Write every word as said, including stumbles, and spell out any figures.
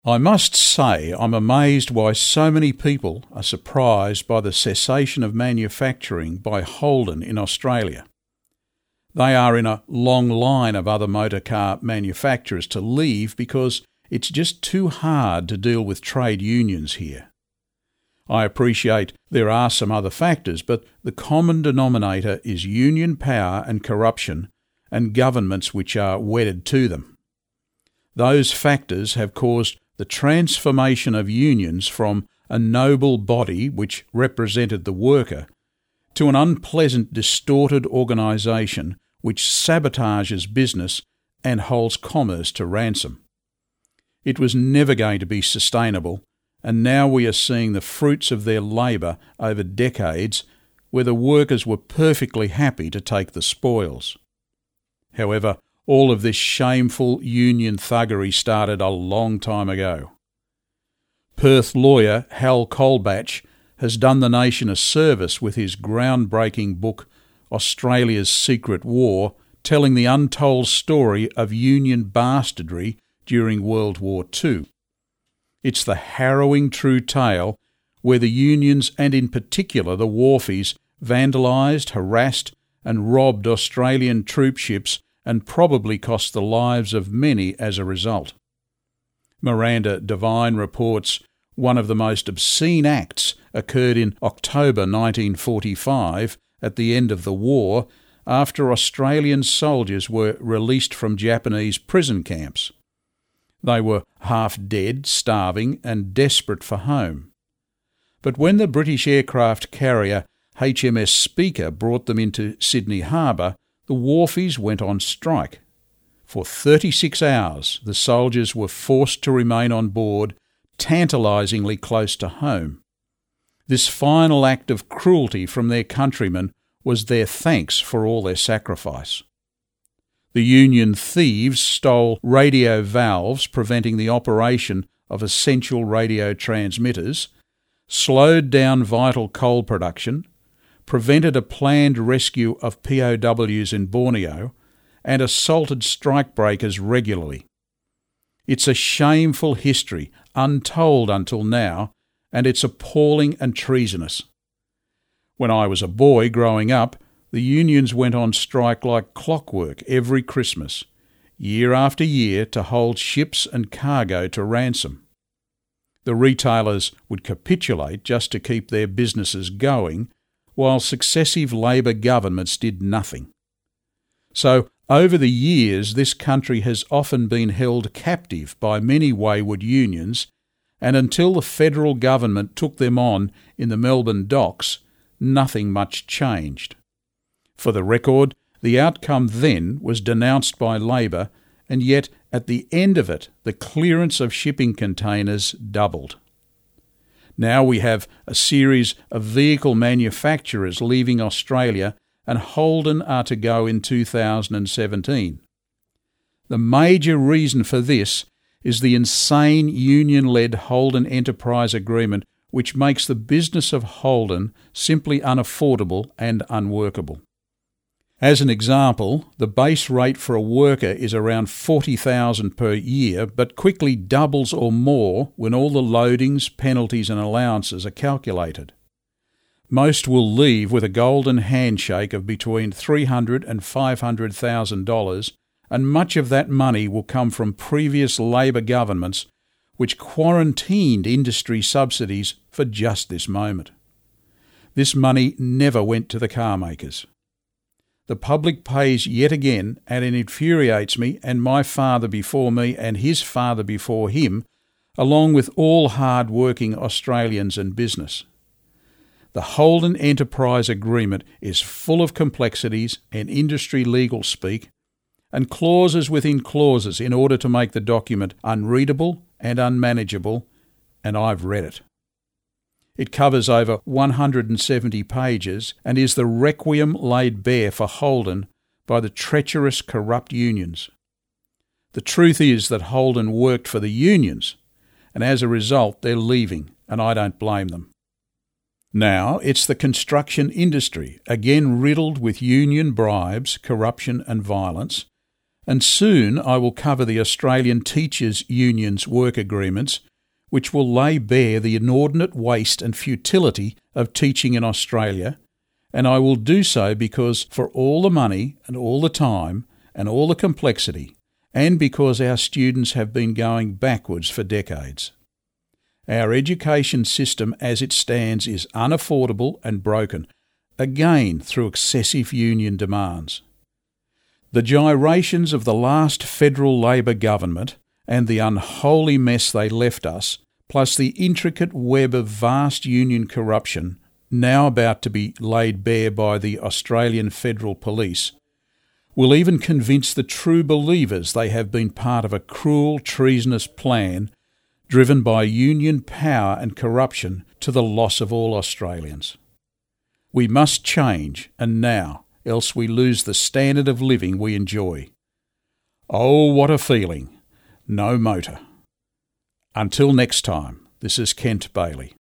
I must say I'm amazed why so many people are surprised by the cessation of manufacturing by Holden in Australia. They are in a long line of other motor car manufacturers to leave because it's just too hard to deal with trade unions here. I appreciate there are some other factors, but the common denominator is union power and corruption and governments which are wedded to them. Those factors have caused the transformation of unions from a noble body which represented the worker to an unpleasant, distorted organisation which sabotages business and holds commerce to ransom. It was never going to be sustainable, and now we are seeing the fruits of their labour over decades where the workers were perfectly happy to take the spoils. However, all of this shameful union thuggery started a long time ago. Perth lawyer Hal Colbatch has done the nation a service with his groundbreaking book Australia's Secret War, telling the untold story of union bastardry during World War Two. It's the harrowing true tale where the unions, and in particular the wharfies, vandalised, harassed and robbed Australian troop ships and probably cost the lives of many as a result. Miranda Devine reports one of the most obscene acts occurred in October nineteen forty-five at the end of the war, after Australian soldiers were released from Japanese prison camps. They were half dead, starving and desperate for home. But when the British aircraft carrier H M S Speaker brought them into Sydney Harbour, the wharfies went on strike. For thirty-six hours, the soldiers were forced to remain on board, tantalisingly close to home. This final act of cruelty from their countrymen was their thanks for all their sacrifice. The Union thieves stole radio valves preventing the operation of essential radio transmitters, slowed down vital coal production, prevented a planned rescue of P O Ws in Borneo, and assaulted strikebreakers regularly. It's a shameful history, untold until now, and it's appalling and treasonous. When I was a boy growing up, the unions went on strike like clockwork every Christmas, year after year, to hold ships and cargo to ransom. The retailers would capitulate just to keep their businesses going, while successive Labor governments did nothing. So, over the years, this country has often been held captive by many wayward unions, and until the federal government took them on in the Melbourne docks, nothing much changed. For the record, the outcome then was denounced by Labor, and yet at the end of it, the clearance of shipping containers doubled. Now we have a series of vehicle manufacturers leaving Australia, and Holden are to go in two thousand seventeen. The major reason for this is the insane union-led Holden Enterprise Agreement, which makes the business of Holden simply unaffordable and unworkable. As an example, the base rate for a worker is around forty thousand dollars per year, but quickly doubles or more when all the loadings, penalties and allowances are calculated. Most will leave with a golden handshake of between three hundred thousand dollars and five hundred thousand dollars, and much of that money will come from previous Labor governments which quarantined industry subsidies for just this moment. This money never went to the car makers. The public pays yet again, and it infuriates me and my father before me and his father before him, along with all hard-working Australians and business. The Holden Enterprise Agreement is full of complexities and industry legal speak, and clauses within clauses in order to make the document unreadable and unmanageable, and I've read it. It covers over one hundred seventy pages and is the requiem laid bare for Holden by the treacherous, corrupt unions. The truth is that Holden worked for the unions, and as a result they're leaving, and I don't blame them. Now it's the construction industry, again riddled with union bribes, corruption and violence, And soon I will cover the Australian Teachers' Union's work agreements, which will lay bare the inordinate waste and futility of teaching in Australia, and I will do so because for all the money and all the time and all the complexity, and because our students have been going backwards for decades. Our education system as it stands is unaffordable and broken, again through excessive union demands. The gyrations of the last federal Labor government and the unholy mess they left us, plus the intricate web of vast union corruption now about to be laid bare by the Australian Federal Police, will even convince the true believers they have been part of a cruel, treasonous plan driven by union power and corruption to the loss of all Australians. We must change, and now, else we lose the standard of living we enjoy. Oh, what a feeling! No motor. Until next time, this is Kent Bailey.